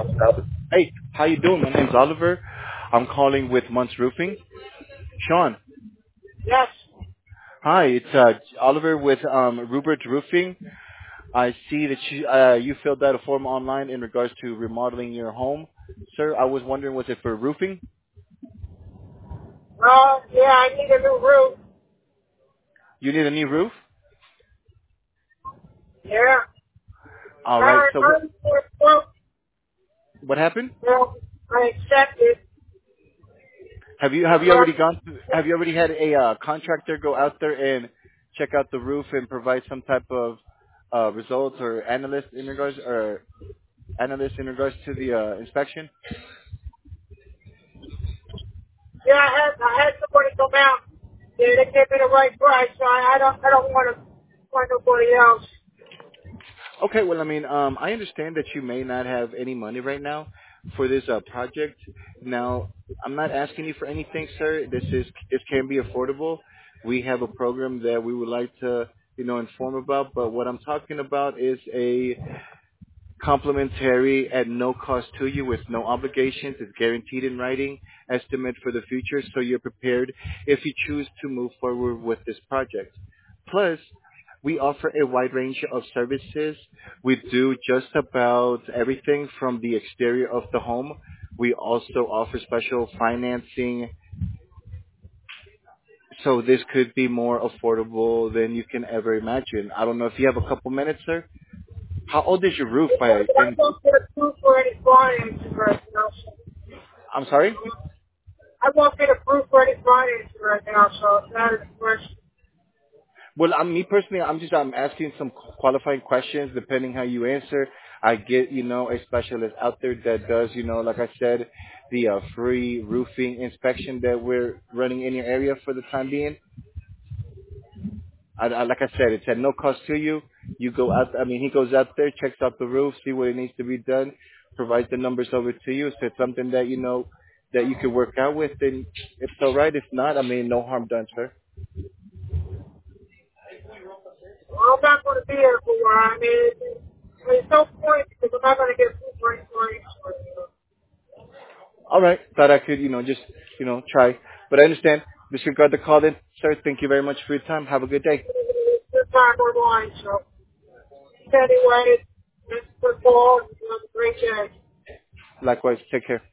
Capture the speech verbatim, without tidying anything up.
Hey, how you doing? My name's Oliver. I'm calling with Munts Roofing. Sean, Yes. hi. It's uh, Oliver with um, Rupert Roofing. I see that you uh, you filled out a form online in regards to remodeling your home, sir. I was wondering, was it for roofing? Uh, yeah, I need a new roof. You need a new roof. Yeah. All I right. So what heard for a quote. what happened? Well, I accepted. Have you have you already gone? To, have you already had a uh, contractor go out there and check out the roof and provide some type of uh, results or analyst in regards or analyst in regards to the uh, inspection? Yeah, I had I had somebody come out. Yeah, they gave me the right price, so I, I don't I don't want to find nobody else. Okay, well, I mean, um, I understand that you may not have any money right now for this uh, project. Now, I'm not asking you for anything, sir. This is this can be affordable. We have a program that we would like to, you know, inform about. But what I'm talking about is a complimentary at no cost to you with no obligations. It's guaranteed in writing, estimate for the future, so you're prepared if you choose to move forward with this project. Plus, we offer a wide range of services. We do just about everything from the exterior of the home. We also offer special financing, so this could be more affordable than you can ever imagine. I don't know if you have a couple minutes, sir. How old is your roof by I and won't get approved for any financing right now. So I'm sorry? I won't get approved for any financing right now, so it's not a question. Well, I'm, me personally, I'm just I'm asking some qualifying questions. Depending how you answer, I get you know a specialist out there that does you know like I said, the uh, free roofing inspection that we're running in your area for the time being. I, I, like I said, it's at no cost to you. You go out. I mean, he goes out there, checks out the roof, see what it needs to be done, provides the numbers over to you. If it's something that you know that you could work out with, then it's all right. If not, I mean, no harm done, sir. Well, I'm not going to be here for a while. I mean, there's no point because I'm not going to get approved for any financing right now. All right. Thought I could, you know, just, you know, try. But I understand. Disregard the call then. Sir, thank you very much for your time. Have a good day. Good time online, so anyway, thanks for the call. You have a great day. Likewise. Take care.